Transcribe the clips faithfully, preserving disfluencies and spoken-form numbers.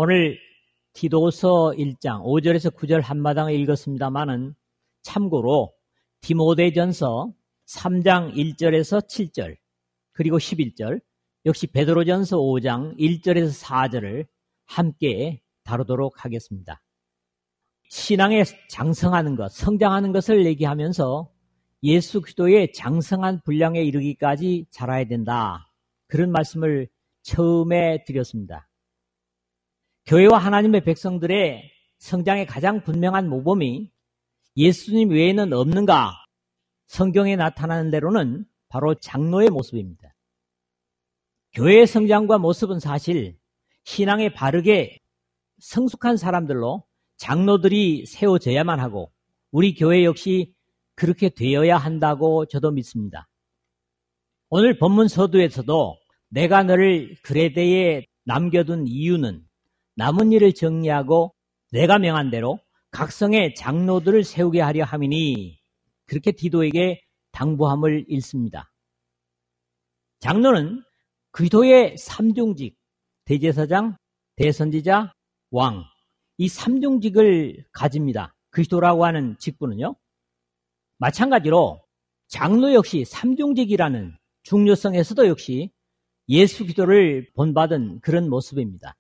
오늘 디도서 일 장 오 절에서 구 절 한마당을 읽었습니다마는 참고로 디모데전서 삼 장 일 절에서 칠 절 그리고 십일 절 역시 베드로전서 오 장 일 절에서 사 절을 함께 다루도록 하겠습니다. 신앙에 장성하는 것, 성장하는 것을 얘기하면서 예수 그리스도의 장성한 분량에 이르기까지 자라야 된다. 그런 말씀을 처음에 드렸습니다. 교회와 하나님의 백성들의 성장의 가장 분명한 모범이 예수님 외에는 없는가? 성경에 나타나는 대로는 바로 장로의 모습입니다. 교회의 성장과 모습은 사실 신앙에 바르게 성숙한 사람들로 장로들이 세워져야만 하고 우리 교회 역시 그렇게 되어야 한다고 저도 믿습니다. 오늘 본문 서두에서도 내가 너를 그레데에 남겨둔 이유는 남은 일을 정리하고 내가 명한 대로 각 성의 장로들을 세우게 하려 함이니 그렇게 디도에게 당부함을 읽습니다. 장로는 그리스도의 삼중직, 대제사장, 대선지자, 왕, 이 삼중직을 가집니다. 그리스도라고 하는 직분은요. 마찬가지로 장로 역시 삼중직이라는 중요성에서도 역시 예수 그리스도를 본받은 그런 모습입니다.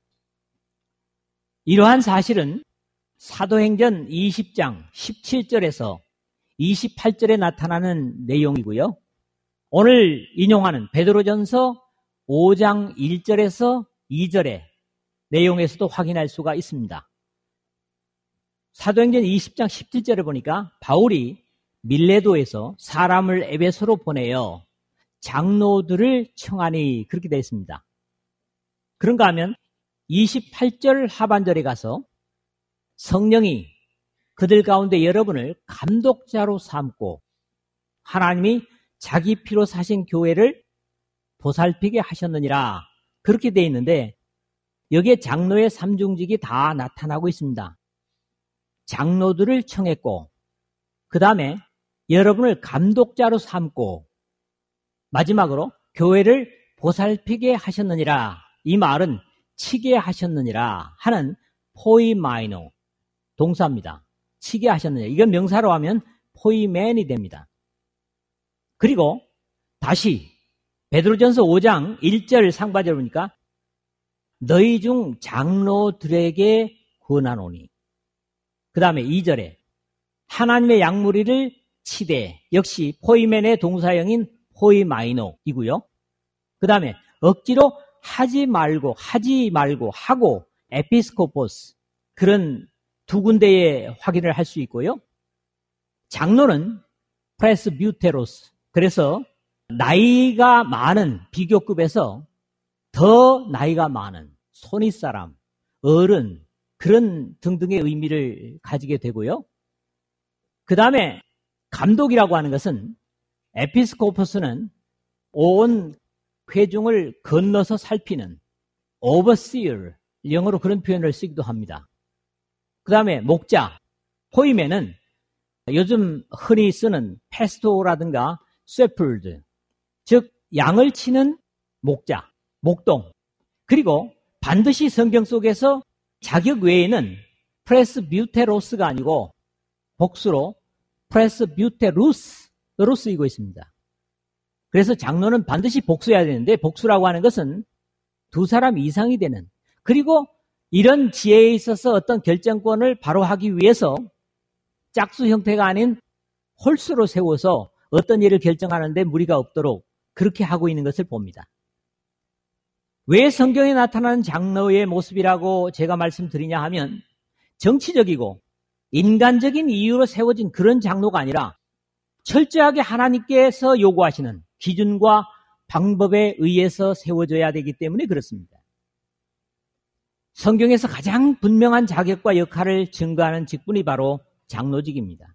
이러한 사실은 사도행전 이십 장 십칠 절에서 이십팔 절에 나타나는 내용이고요. 오늘 인용하는 베드로전서 오 장 일 절에서 이 절의 내용에서도 확인할 수가 있습니다. 사도행전 이십 장 십칠 절에 보니까 바울이 밀레도에서 사람을 에베소로 보내어 장로들을 청하니 그렇게 되어 있습니다. 그런가 하면 이십팔 절 하반절에 가서 성령이 그들 가운데 여러분을 감독자로 삼고 하나님이 자기 피로 사신 교회를 보살피게 하셨느니라 그렇게 되어 있는데 여기에 장로의 삼중직이 다 나타나고 있습니다. 장로들을 청했고 그 다음에 여러분을 감독자로 삼고 마지막으로 교회를 보살피게 하셨느니라 이 말은 치게 하셨느니라 하는 포이마이노 동사입니다. 치게 하셨느니라 이건 명사로 하면 포이맨이 됩니다. 그리고 다시 베드로전서 오 장 일 절 상반절을 보니까 너희 중 장로들에게 권하노니 그 다음에 이 절에 하나님의 양무리를 치되 역시 포이맨의 동사형인 포이마이노이고요. 그 다음에 억지로 하지 말고 하지 말고 하고 에피스코포스 그런 두 군데에 확인을 할 수 있고요. 장로는 프레스뷰테로스 그래서 나이가 많은 비교급에서 더 나이가 많은 손윗사람, 어른 그런 등등의 의미를 가지게 되고요. 그 다음에 감독이라고 하는 것은 에피스코포스는 온 회중을 건너서 살피는 overseer, 영어로 그런 표현을 쓰기도 합니다. 그 다음에 목자, 포이맨은 요즘 흔히 쓰는 페스토라든가 쇠플드, 즉 양을 치는 목자, 목동. 그리고 반드시 성경 속에서 자격 외에는 프레스뷰테로스가 아니고 복수로 프레스뷰테루스로 쓰이고 있습니다. 그래서 장로는 반드시 복수해야 되는데 복수라고 하는 것은 두 사람 이상이 되는 그리고 이런 지혜에 있어서 어떤 결정권을 바로 하기 위해서 짝수 형태가 아닌 홀수로 세워서 어떤 일을 결정하는데 무리가 없도록 그렇게 하고 있는 것을 봅니다. 왜 성경에 나타나는 장로의 모습이라고 제가 말씀드리냐 하면 정치적이고 인간적인 이유로 세워진 그런 장로가 아니라 철저하게 하나님께서 요구하시는 기준과 방법에 의해서 세워져야 되기 때문에 그렇습니다. 성경에서 가장 분명한 자격과 역할을 증거하는 직분이 바로 장로직입니다.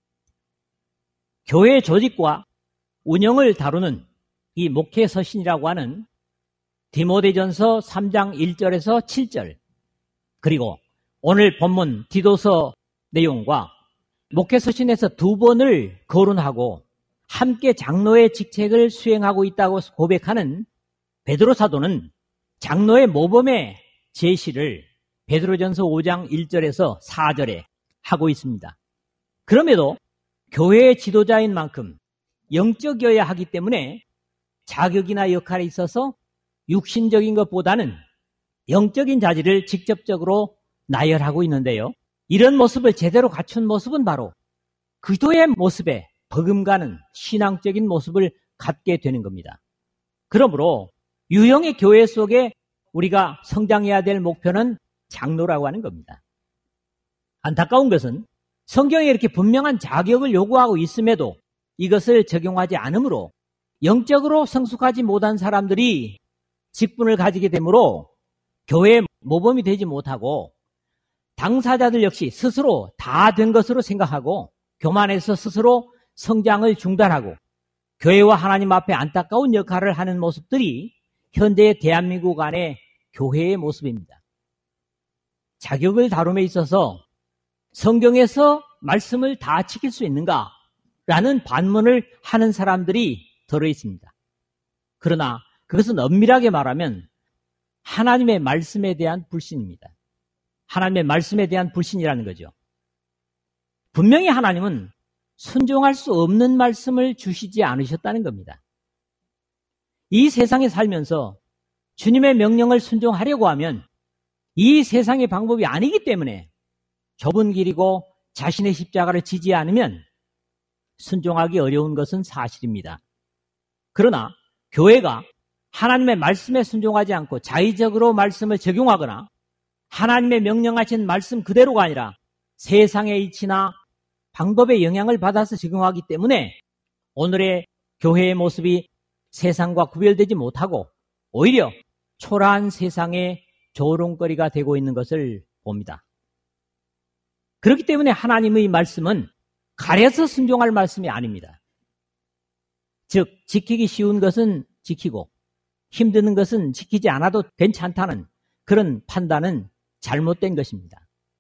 교회 조직과 운영을 다루는 이 목회서신이라고 하는 디모데전서 삼 장 일 절에서 칠 절 그리고 오늘 본문 디도서 내용과 목회서신에서 두 번을 거론하고 함께 장로의 직책을 수행하고 있다고 고백하는 베드로 사도는 장로의 모범의 제시를 베드로전서 오 장 일 절에서 사 절에 하고 있습니다. 그럼에도 교회의 지도자인 만큼 영적이어야 하기 때문에 자격이나 역할에 있어서 육신적인 것보다는 영적인 자질을 직접적으로 나열하고 있는데요. 이런 모습을 제대로 갖춘 모습은 바로 그도의 모습에 버금가는 신앙적인 모습을 갖게 되는 겁니다. 그러므로 유형의 교회 속에 우리가 성장해야 될 목표는 장로라고 하는 겁니다. 안타까운 것은 성경에 이렇게 분명한 자격을 요구하고 있음에도 이것을 적용하지 않으므로 영적으로 성숙하지 못한 사람들이 직분을 가지게 되므로 교회의 모범이 되지 못하고 당사자들 역시 스스로 다 된 것으로 생각하고 교만해서 스스로 성장을 중단하고 교회와 하나님 앞에 안타까운 역할을 하는 모습들이 현재의 대한민국 안의 교회의 모습입니다. 자격을 다룸에 있어서 성경에서 말씀을 다 지킬 수 있는가? 라는 반문을 하는 사람들이 들어있습니다. 그러나 그것은 엄밀하게 말하면 하나님의 말씀에 대한 불신입니다. 하나님의 말씀에 대한 불신이라는 거죠. 분명히 하나님은 순종할 수 없는 말씀을 주시지 않으셨다는 겁니다. 이 세상에 살면서 주님의 명령을 순종하려고 하면 이 세상의 방법이 아니기 때문에 좁은 길이고 자신의 십자가를 지지 않으면 순종하기 어려운 것은 사실입니다. 그러나 교회가 하나님의 말씀에 순종하지 않고 자의적으로 말씀을 적용하거나 하나님의 명령하신 말씀 그대로가 아니라 세상의 이치나 방법의 영향을 받아서 적용하기 때문에 오늘의 교회의 모습이 세상과 구별되지 못하고 오히려 초라한 세상의 조롱거리가 되고 있는 것을 봅니다. 그렇기 때문에 하나님의 말씀은 가려서 순종할 말씀이 아닙니다. 즉 지키기 쉬운 것은 지키고 힘드는 것은 지키지 않아도 괜찮다는 그런 판단은 잘못된 것입니다.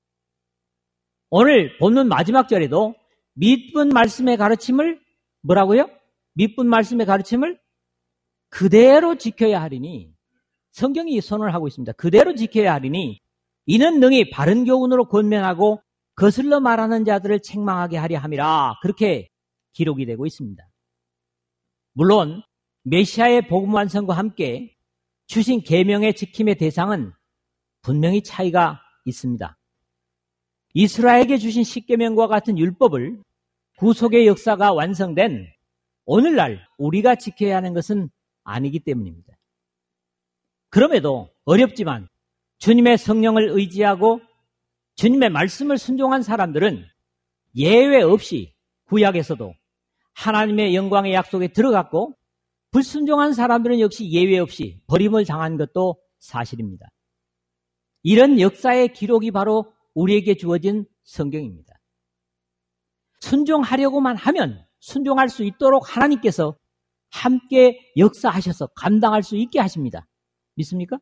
오늘 본문 마지막 절에도 밑분 말씀의 가르침을 뭐라고요? 밑분 말씀의 가르침을 그대로 지켜야 하리니 성경이 선언을 하고 있습니다. 그대로 지켜야 하리니 이는 능히 바른 교훈으로 권면하고 거슬러 말하는 자들을 책망하게 하려 함이라 그렇게 기록이 되고 있습니다. 물론 메시아의 복음 완성과 함께 주신 계명의 지킴의 대상은 분명히 차이가 있습니다. 이스라엘에게 주신 십계명과 같은 율법을 구속의 역사가 완성된 오늘날 우리가 지켜야 하는 것은 아니기 때문입니다. 그럼에도 어렵지만 주님의 성령을 의지하고 주님의 말씀을 순종한 사람들은 예외 없이 구약에서도 하나님의 영광의 약속에 들어갔고 불순종한 사람들은 역시 예외 없이 버림을 당한 것도 사실입니다. 이런 역사의 기록이 바로 우리에게 주어진 성경입니다. 순종하려고만 하면 순종할 수 있도록 하나님께서 함께 역사하셔서 감당할 수 있게 하십니다. 믿습니까?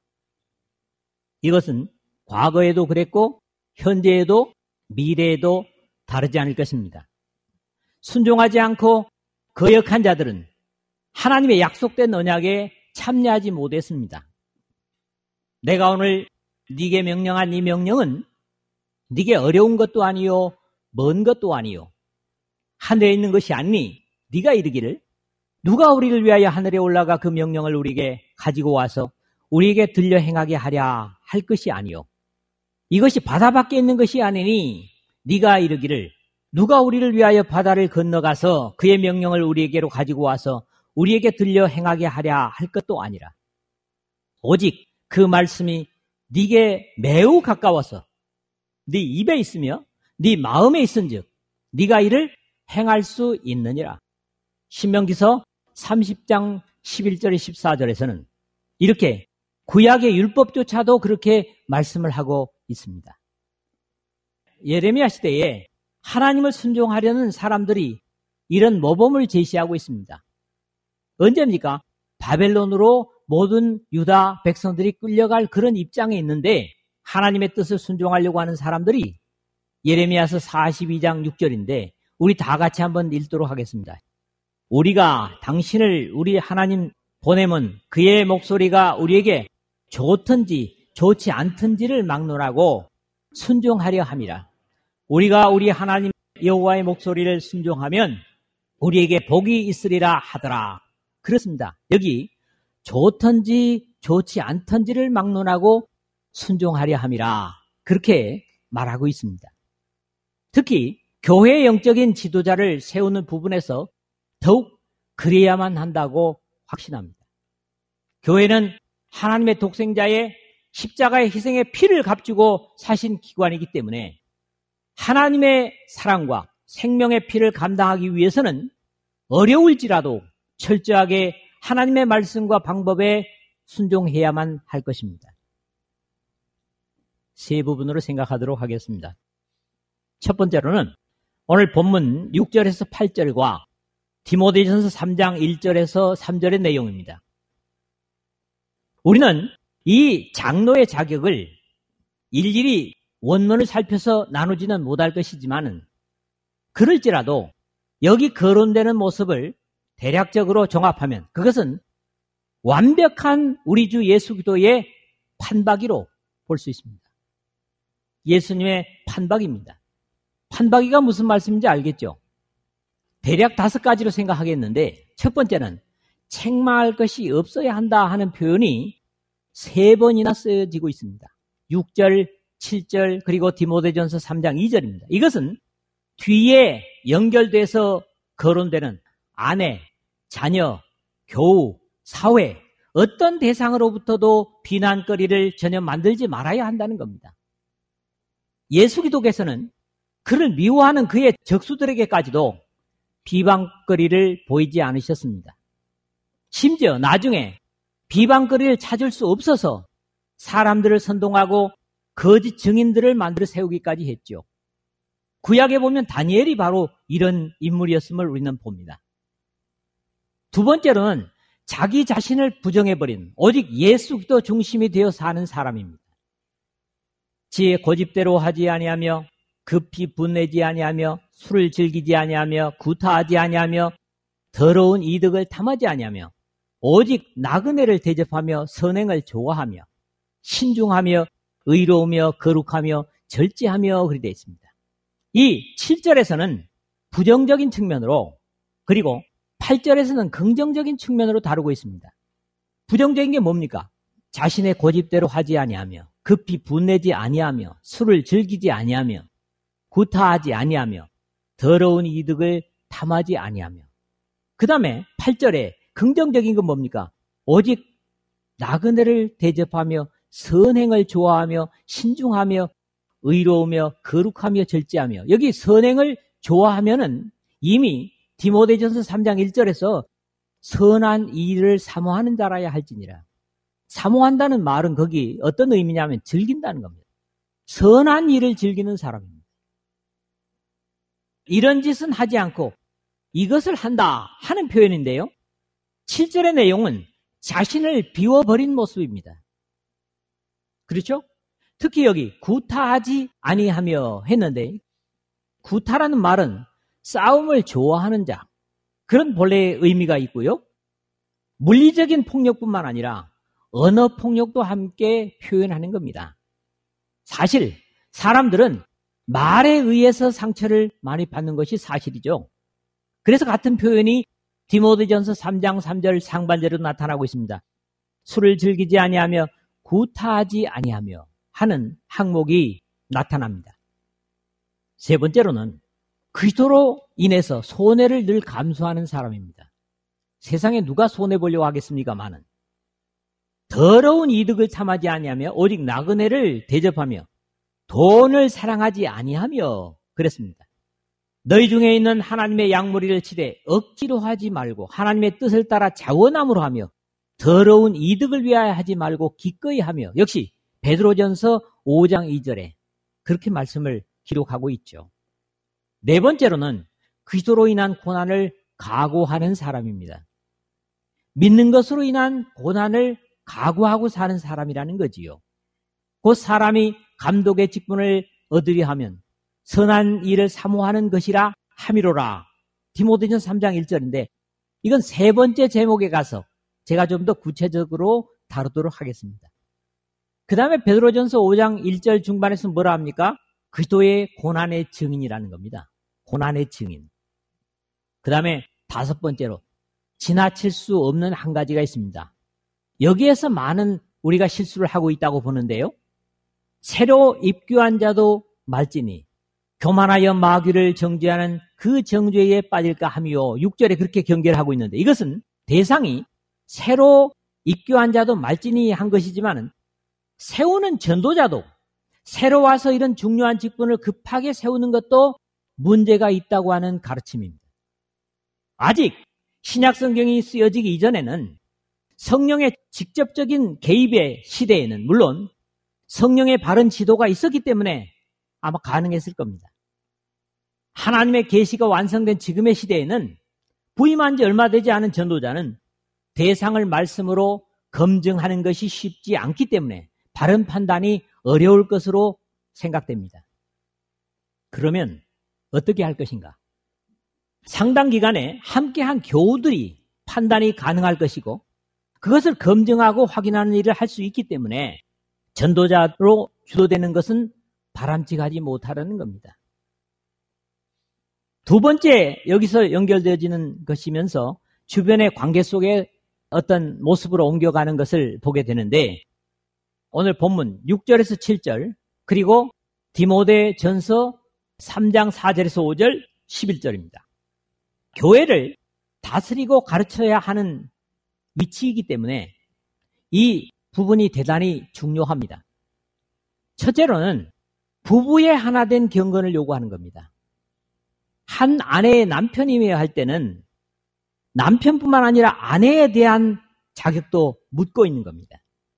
이것은 과거에도 그랬고 현재에도 미래에도 다르지 않을 것입니다. 순종하지 않고 거역한 자들은 하나님의 약속된 언약에 참여하지 못했습니다. 내가 오늘 네게 명령한 이 명령은 네게 어려운 것도 아니요 먼 것도 아니요 하늘에 있는 것이 아니니 네가 이르기를 누가 우리를 위하여 하늘에 올라가 그 명령을 우리에게 가지고 와서 우리에게 들려 행하게 하랴 할 것이 아니요 이것이 바다 밖에 있는 것이 아니니 네가 이르기를 누가 우리를 위하여 바다를 건너가서 그의 명령을 우리에게로 가지고 와서 우리에게 들려 행하게 하랴 할 것도 아니라 오직 그 말씀이 네게 매우 가까워서 네 입에 있으며 네 마음에 있은즉 네가 이를 행할 수 있느니라. 신명기서 삼십 장 십일 절에 십사 절에서는 이렇게 구약의 율법조차도 그렇게 말씀을 하고 있습니다. 예레미야 시대에 하나님을 순종하려는 사람들이 이런 모범을 제시하고 있습니다. 언제입니까? 바벨론으로 모든 유다 백성들이 끌려갈 그런 입장에 있는데 하나님의 뜻을 순종하려고 하는 사람들이 예레미야서 사십이 장 육 절인데 우리 다 같이 한번 읽도록 하겠습니다. 우리가 당신을 우리 하나님 보내면 그의 목소리가 우리에게 좋든지 좋지 않던지를 막론하고 순종하려 함이라. 우리가 우리 하나님 여호와의 목소리를 순종하면 우리에게 복이 있으리라 하더라. 그렇습니다. 여기 좋던지 좋지 않던지를 막론하고 순종하려 함이라. 그렇게 말하고 있습니다. 특히 교회의 영적인 지도자를 세우는 부분에서 더욱 그래야만 한다고 확신합니다. 교회는 하나님의 독생자의 십자가의 희생의 피를 값주고 사신 기관이기 때문에 하나님의 사랑과 생명의 피를 감당하기 위해서는 어려울지라도 철저하게 하나님의 말씀과 방법에 순종해야만 할 것입니다. 세 부분으로 생각하도록 하겠습니다. 첫 번째로는 오늘 본문 육 절에서 팔 절과 디모데전서 삼 장 일 절에서 삼 절의 내용입니다. 우리는 이 장로의 자격을 일일이 원문을 살펴서 나누지는 못할 것이지만 그럴지라도 여기 거론되는 모습을 대략적으로 종합하면 그것은 완벽한 우리 주 예수 그리스도의 판박이로 볼 수 있습니다. 예수님의 판박입니다. 판박이가 무슨 말씀인지 알겠죠? 대략 다섯 가지로 생각하겠는데 첫 번째는 책망할 것이 없어야 한다 하는 표현이 세 번이나 쓰여지고 있습니다. 육 절, 칠 절 그리고 디모데전서 삼 장 이 절입니다. 이것은 뒤에 연결돼서 거론되는 아내, 자녀, 교우, 사회 어떤 대상으로부터도 비난거리를 전혀 만들지 말아야 한다는 겁니다. 예수 그리스도께서는 그를 미워하는 그의 적수들에게까지도 비방거리를 보이지 않으셨습니다. 심지어 나중에 비방거리를 찾을 수 없어서 사람들을 선동하고 거짓 증인들을 만들어 세우기까지 했죠. 구약에 보면 다니엘이 바로 이런 인물이었음을 우리는 봅니다. 두 번째로는 자기 자신을 부정해버린 오직 예수 그리스도 중심이 되어 사는 사람입니다. 지혜 고집대로 하지 아니하며 급히 분내지 아니하며 술을 즐기지 아니하며 구타하지 아니하며 더러운 이득을 탐하지 아니하며 오직 나그네를 대접하며 선행을 좋아하며 신중하며 의로우며 거룩하며 절제하며 그리 되어 있습니다. 이 칠 절에서는 부정적인 측면으로 그리고 팔 절에서는 긍정적인 측면으로 다루고 있습니다. 부정적인 게 뭡니까? 자신의 고집대로 하지 아니하며 급히 분내지 아니하며 술을 즐기지 아니하며 구타하지 아니하며 더러운 이득을 탐하지 아니하며 그 다음에 팔 절에 긍정적인 건 뭡니까? 오직 나그네를 대접하며 선행을 좋아하며 신중하며 의로우며 거룩하며 절제하며 여기 선행을 좋아하면은 이미 디모데전서 삼 장 일 절에서 선한 일을 사모하는 자라야 할지니라. 사모한다는 말은 거기 어떤 의미냐면 즐긴다는 겁니다. 선한 일을 즐기는 사람입니다. 이런 짓은 하지 않고 이것을 한다 하는 표현인데요. 칠 절의 내용은 자신을 비워버린 모습입니다. 그렇죠? 특히 여기 구타하지 아니하며 했는데 구타라는 말은 싸움을 좋아하는 자 그런 본래의 의미가 있고요. 물리적인 폭력뿐만 아니라 언어 폭력도 함께 표현하는 겁니다. 사실 사람들은 말에 의해서 상처를 많이 받는 것이 사실이죠. 그래서 같은 표현이 디모데전서 삼 장 삼 절 상반절로 나타나고 있습니다. 술을 즐기지 아니하며 구타하지 아니하며 하는 항목이 나타납니다. 세 번째로는 그리스도로 인해서 손해를 늘 감수하는 사람입니다. 세상에 누가 손해보려고 하겠습니까마는 더러운 이득을 탐하지 아니하며 오직 나그네를 대접하며 돈을 사랑하지 아니하며 그랬습니다. 너희 중에 있는 하나님의 양무리를 치되 억지로 하지 말고 하나님의 뜻을 따라 자원함으로 하며 더러운 이득을 위하여 하지 말고 기꺼이 하며 역시 베드로전서 오 장 이 절에 그렇게 말씀을 기록하고 있죠. 네 번째로는 그리스도로 인한 고난을 각오하는 사람입니다. 믿는 것으로 인한 고난을 각오하고 사는 사람이라는 거지요. 곧 사람이 감독의 직분을 얻으려 하면 선한 일을 사모하는 것이라 함이로라. 디모데전서 삼 장 일 절인데 이건 세 번째 제목에 가서 제가 좀 더 구체적으로 다루도록 하겠습니다. 그 다음에 베드로전서 오 장 일 절 중반에서 뭐라 합니까? 그리스도의 고난의 증인이라는 겁니다. 고난의 증인. 그 다음에 다섯 번째로 지나칠 수 없는 한 가지가 있습니다. 여기에서 많은 우리가 실수를 하고 있다고 보는데요. 새로 입교한 자도 말지니 교만하여 마귀를 정죄하는 그 정죄에 빠질까 하며 육 절에 그렇게 경계를 하고 있는데, 이것은 대상이 새로 입교한 자도 말지니 한 것이지만 세우는 전도자도 새로 와서 이런 중요한 직분을 급하게 세우는 것도 문제가 있다고 하는 가르침입니다. 아직 신약 성경이 쓰여지기 이전에는 성령의 직접적인 개입의 시대에는 물론 성령의 바른 지도가 있었기 때문에 아마 가능했을 겁니다. 하나님의 계시가 완성된 지금의 시대에는 부임한 지 얼마 되지 않은 전도자는 대상을 말씀으로 검증하는 것이 쉽지 않기 때문에 바른 판단이 어려울 것으로 생각됩니다. 그러면 어떻게 할 것인가? 상당 기간에 함께한 교우들이 판단이 가능할 것이고 그것을 검증하고 확인하는 일을 할 수 있기 때문에 전도자로 주도되는 것은 바람직하지 못하다는 겁니다. 두 번째, 여기서 연결되어지는 것이면서 주변의 관계 속에 어떤 모습으로 옮겨가는 것을 보게 되는데, 오늘 본문 육 절에서 칠 절, 그리고 디모데 전서 삼 장 사 절에서 오 절, 십일 절입니다. 교회를 다스리고 가르쳐야 하는 위치이기 때문에 이 부분이 대단히 중요합니다. 첫째로는 부부의 하나 된 경건을 요구하는 겁니다. 한 아내의 남편이어야 할 때는 남편뿐만 아니라 아내에 대한 자격도 묻고 있는 겁니다.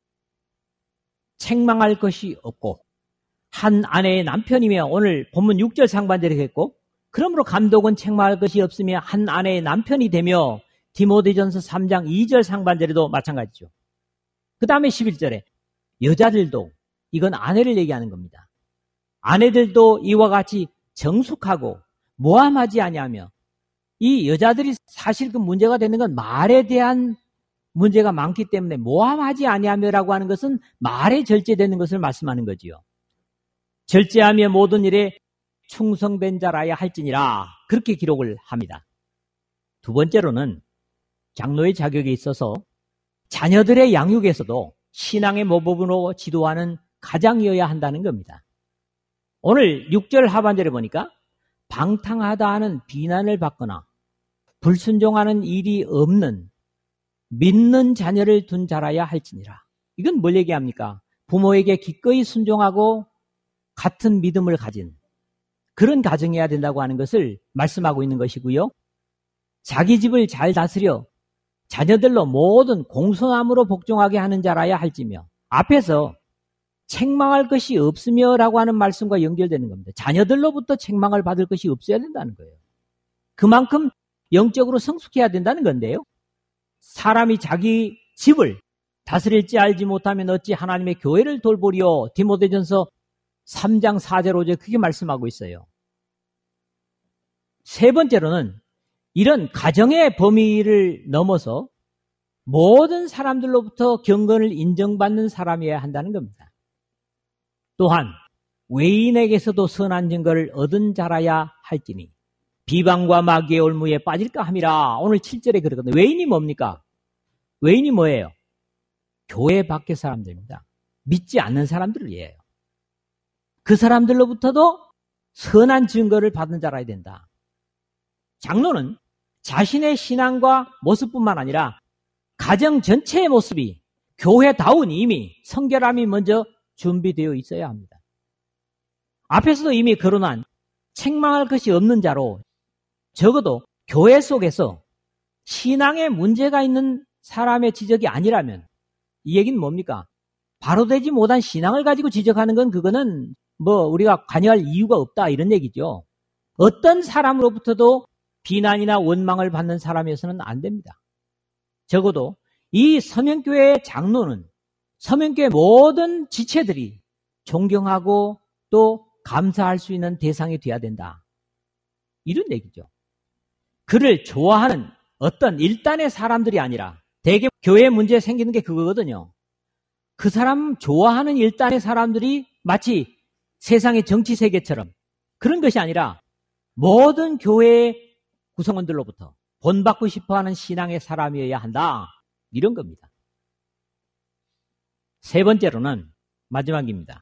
책망할 것이 없고, 한 아내의 남편이며 오늘 본문 육 절 상반절에 했고, 그러므로 감독은 책망할 것이 없으며 한 아내의 남편이 되며, 디모데전서 삼 장 이 절 상반절에도 마찬가지죠. 그 다음에 십일 절에 여자들도, 이건 아내를 얘기하는 겁니다. 아내들도 이와 같이 정숙하고 모함하지 아니하며, 이 여자들이 사실 그 문제가 되는 건 말에 대한 문제가 많기 때문에 모함하지 아니하며라고 하는 것은 말에 절제되는 것을 말씀하는 거지요. 절제하며 모든 일에 충성된 자라야 할지니라, 그렇게 기록을 합니다. 두 번째로는 장로의 자격에 있어서 자녀들의 양육에서도 신앙의 모범으로 지도하는 가장이어야 한다는 겁니다. 오늘 육 절 하반절에 보니까 방탕하다 하는 비난을 받거나 불순종하는 일이 없는 믿는 자녀를 둔 자라야 할지니라. 이건 뭘 얘기합니까? 부모에게 기꺼이 순종하고 같은 믿음을 가진 그런 가정이어야 된다고 하는 것을 말씀하고 있는 것이고요. 자기 집을 잘 다스려 자녀들로 모든 공손함으로 복종하게 하는 자라야 할지며, 앞에서 책망할 것이 없으며 라고 하는 말씀과 연결되는 겁니다. 자녀들로부터 책망을 받을 것이 없어야 된다는 거예요. 그만큼 영적으로 성숙해야 된다는 건데요. 사람이 자기 집을 다스릴지 알지 못하면 어찌 하나님의 교회를 돌보리요. 디모데전서 삼 장 사 절 오 절 그렇게 말씀하고 있어요. 세 번째로는 이런 가정의 범위를 넘어서 모든 사람들로부터 경건을 인정받는 사람이어야 한다는 겁니다. 또한 외인에게서도 선한 증거를 얻은 자라야 할지니 비방과 마귀의 올무에 빠질까 함이라. 오늘 칠 절에 그러거든요. 외인이 뭡니까? 외인이 뭐예요? 교회 밖의 사람들입니다. 믿지 않는 사람들이에요. 그 사람들로부터도 선한 증거를 받은 자라야 된다. 장로는 자신의 신앙과 모습뿐만 아니라 가정 전체의 모습이 교회다운 이미 성결함이 먼저 준비되어 있어야 합니다. 앞에서도 이미 거론한 책망할 것이 없는 자로, 적어도 교회 속에서 신앙에 문제가 있는 사람의 지적이 아니라면, 이 얘기는 뭡니까? 바로 되지 못한 신앙을 가지고 지적하는 건 그거는 뭐 우리가 관여할 이유가 없다, 이런 얘기죠. 어떤 사람으로부터도 비난이나 원망을 받는 사람이어서는 안 됩니다. 적어도 이 서명교회의 장로는 서명교회 모든 지체들이 존경하고 또 감사할 수 있는 대상이 돼야 된다, 이런 얘기죠. 그를 좋아하는 어떤 일단의 사람들이 아니라, 대개 교회에 문제 생기는 게 그거거든요. 그 사람 좋아하는 일단의 사람들이 마치 세상의 정치 세계처럼 그런 것이 아니라 모든 교회의 구성원들로부터 본받고 싶어하는 신앙의 사람이어야 한다. 이런 겁니다. 세 번째로는 마지막입니다.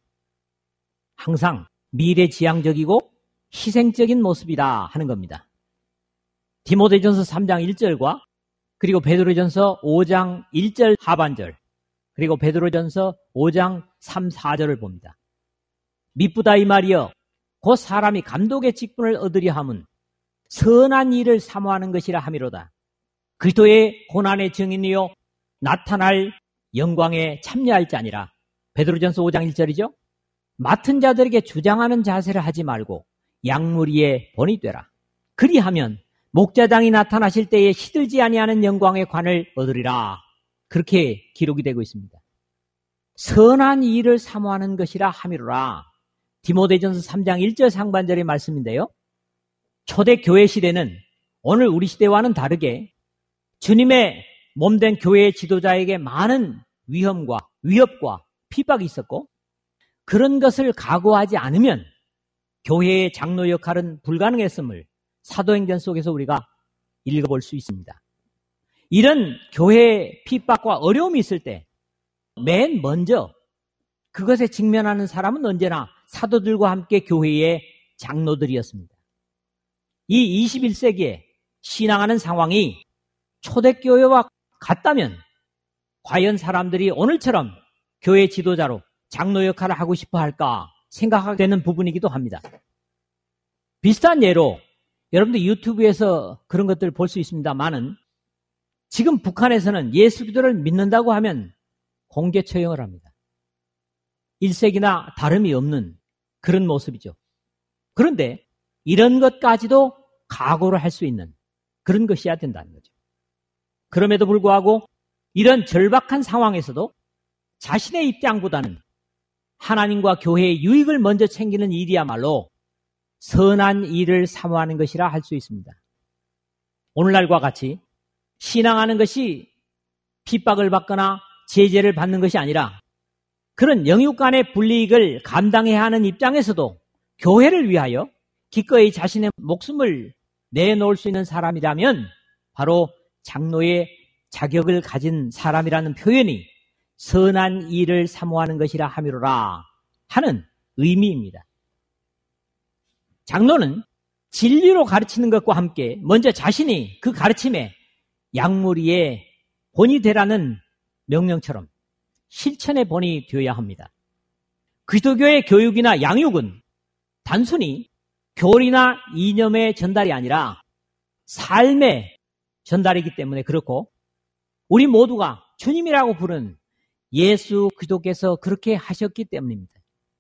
항상 미래지향적이고 희생적인 모습이다 하는 겁니다. 디모데전서 삼 장 일 절과 그리고 베드로전서 오 장 일 절 하반절 그리고 베드로전서 오 장 삼, 사 절을 봅니다. 미쁘다 이 말이여 곧 사람이 감독의 직분을 얻으려 함은 선한 일을 사모하는 것이라 함이로다. 그리스도의 고난의 증인이요 나타날 영광에 참여할 자니라. 베드로전서 오 장 일 절이죠. 맡은 자들에게 주장하는 자세를 하지 말고 양무리에 본이 되라. 그리하면 목자장이 나타나실 때에 시들지 아니하는 영광의 관을 얻으리라. 그렇게 기록이 되고 있습니다. 선한 일을 사모하는 것이라 함이로라. 디모데전서 삼 장 일 절 상반절의 말씀인데요. 초대 교회 시대는 오늘 우리 시대와는 다르게 주님의 몸된 교회의 지도자에게 많은 위험과 위협과 핍박이 있었고 그런 것을 각오하지 않으면 교회의 장로 역할은 불가능했음을 사도행전 속에서 우리가 읽어볼 수 있습니다. 이런 교회의 핍박과 어려움이 있을 때 맨 먼저 그것에 직면하는 사람은 언제나 사도들과 함께 교회의 장로들이었습니다. 이 이십일 세기에 신앙하는 상황이 초대교회와 같다면 과연 사람들이 오늘처럼 교회 지도자로 장로 역할을 하고 싶어 할까 생각하게 되는 부분이기도 합니다. 비슷한 예로 여러분들 유튜브에서 그런 것들을 볼 수 있습니다만은 지금 북한에서는 예수 기도를 믿는다고 하면 공개 처형을 합니다. 일 세기나 다름이 없는 그런 모습이죠. 그런데 이런 것까지도 각오를 할 수 있는 그런 것이어야 된다는 거죠. 그럼에도 불구하고 이런 절박한 상황에서도 자신의 입장보다는 하나님과 교회의 유익을 먼저 챙기는 일이야말로 선한 일을 사모하는 것이라 할 수 있습니다. 오늘날과 같이 신앙하는 것이 핍박을 받거나 제재를 받는 것이 아니라 그런 영육 간의 불이익을 감당해야 하는 입장에서도 교회를 위하여 기꺼이 자신의 목숨을 내놓을 수 있는 사람이라면 바로 장로의 자격을 가진 사람이라는 표현이 선한 일을 사모하는 것이라 함이로라 하는 의미입니다. 장로는 진리로 가르치는 것과 함께 먼저 자신이 그 가르침에 양무리의 본이 되라는 명령처럼 실천의 본이 되어야 합니다. 그리스도교의 교육이나 양육은 단순히 교리나 이념의 전달이 아니라 삶의 전달이기 때문에 그렇고 우리 모두가 주님이라고 부른 예수 그리스도께서 그렇게 하셨기 때문입니다.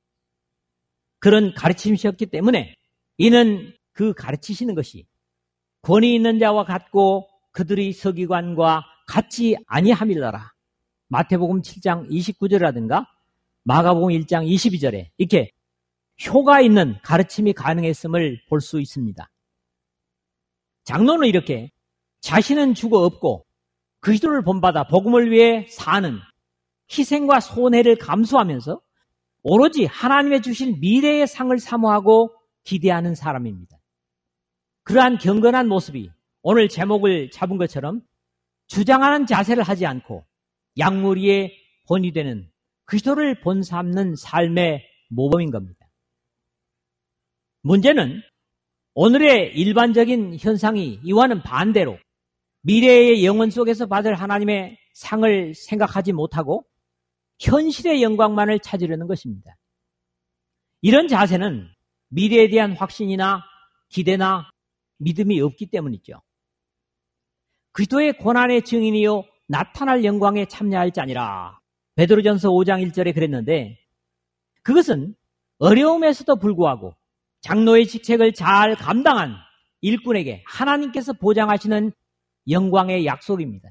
그런 가르침이셨기 때문에 이는 그 가르치시는 것이 권위 있는 자와 같고 그들의 서기관과 같지 아니함이라라. 마태복음 칠 장 이십구 절이라든가 마가복음 일 장 이십이 절에 이렇게 효가 있는 가르침이 가능했음을 볼 수 있습니다. 장로는 이렇게 자신은 죽어 없고 그리스도를 본받아 복음을 위해 사는 희생과 손해를 감수하면서 오로지 하나님의 주실 미래의 상을 사모하고 기대하는 사람입니다. 그러한 경건한 모습이 오늘 제목을 잡은 것처럼 주장하는 자세를 하지 않고 양무리의 본이 되는 그리스도를 본삼는 삶의 모범인 겁니다. 문제는 오늘의 일반적인 현상이 이와는 반대로 미래의 영혼 속에서 받을 하나님의 상을 생각하지 못하고 현실의 영광만을 찾으려는 것입니다. 이런 자세는 미래에 대한 확신이나 기대나 믿음이 없기 때문이죠. 그리스도의 고난의 증인이요 나타날 영광에 참여할 자니라. 베드로전서 오 장 일 절에 그랬는데 그것은 어려움에서도 불구하고 장로의 직책을 잘 감당한 일꾼에게 하나님께서 보장하시는 영광의 약속입니다.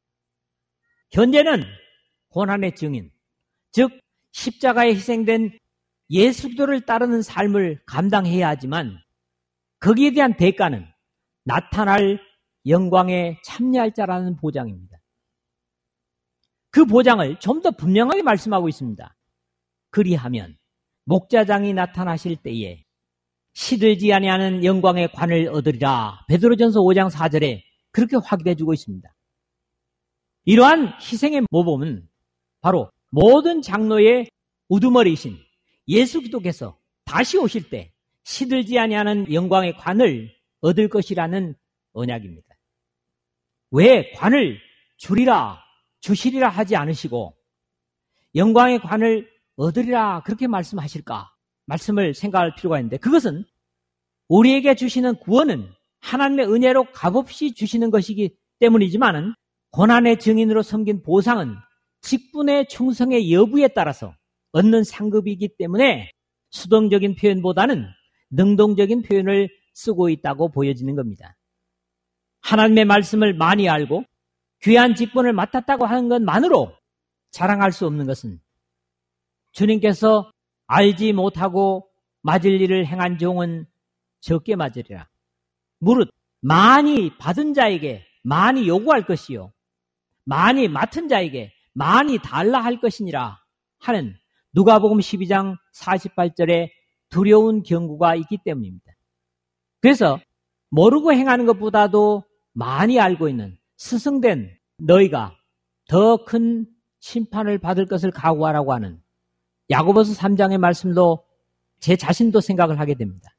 현재는 고난의 증인, 즉 십자가에 희생된 예수 그리스도를 따르는 삶을 감당해야 하지만 거기에 대한 대가는 나타날 영광에 참여할 자라는 보장입니다. 그 보장을 좀 더 분명하게 말씀하고 있습니다. 그리하면 목자장이 나타나실 때에 시들지 아니하는 영광의 관을 얻으리라. 베드로전서 오 장 사 절에 그렇게 확인해 주고 있습니다. 이러한 희생의 모범은 바로 모든 장로의 우두머리이신 예수 기독께서 다시 오실 때 시들지 아니하는 영광의 관을 얻을 것이라는 언약입니다. 왜 관을 주리라, 주시리라 하지 않으시고 영광의 관을 얻으리라 그렇게 말씀하실까? 말씀을 생각할 필요가 있는데, 그것은 우리에게 주시는 구원은 하나님의 은혜로 값없이 주시는 것이기 때문이지만은 고난의 증인으로 섬긴 보상은 직분의 충성의 여부에 따라서 얻는 상급이기 때문에 수동적인 표현보다는 능동적인 표현을 쓰고 있다고 보여지는 겁니다. 하나님의 말씀을 많이 알고 귀한 직분을 맡았다고 하는 것만으로 자랑할 수 없는 것은 주님께서 알지 못하고 맞을 일을 행한 종은 적게 맞으리라. 무릇 많이 받은 자에게 많이 요구할 것이요 많이 맡은 자에게 많이 달라 할 것이니라 하는 누가복음 십이 장 사십팔 절에 두려운 경고가 있기 때문입니다. 그래서 모르고 행하는 것보다도 많이 알고 있는 스승된 너희가 더 큰 심판을 받을 것을 각오하라고 하는 야고보서 삼 장의 말씀도 제 자신도 생각을 하게 됩니다.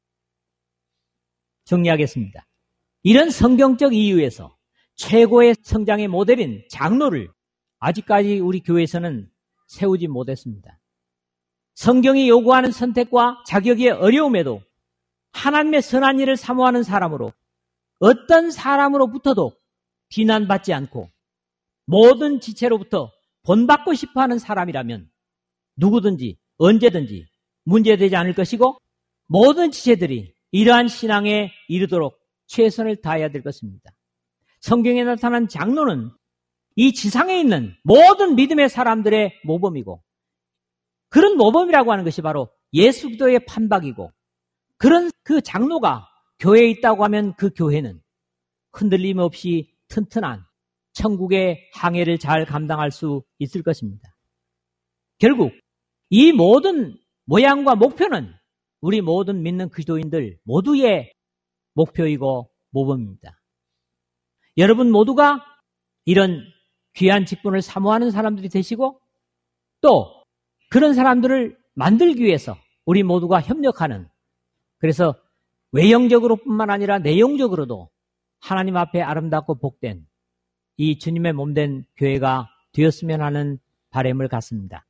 정리하겠습니다. 이런 성경적 이유에서 최고의 성장의 모델인 장로를 아직까지 우리 교회에서는 세우지 못했습니다. 성경이 요구하는 선택과 자격의 어려움에도 하나님의 선한 일을 사모하는 사람으로 어떤 사람으로부터도 비난받지 않고 모든 지체로부터 본받고 싶어하는 사람이라면 누구든지 언제든지 문제되지 않을 것이고 모든 지체들이 이러한 신앙에 이르도록 최선을 다해야 될 것입니다. 성경에 나타난 장로는 이 지상에 있는 모든 믿음의 사람들의 모범이고 그런 모범이라고 하는 것이 바로 예수 그리스도의 판박이고 그런 그 장로가 교회에 있다고 하면 그 교회는 흔들림 없이 튼튼한 천국의 항해를 잘 감당할 수 있을 것입니다. 결국 이 모든 모양과 목표는 우리 모든 믿는 그리스도인들 모두의 목표이고 모범입니다. 여러분 모두가 이런 귀한 직분을 사모하는 사람들이 되시고 또 그런 사람들을 만들기 위해서 우리 모두가 협력하는, 그래서 외형적으로 뿐만 아니라 내용적으로도 하나님 앞에 아름답고 복된 이 주님의 몸된 교회가 되었으면 하는 바람을 갖습니다.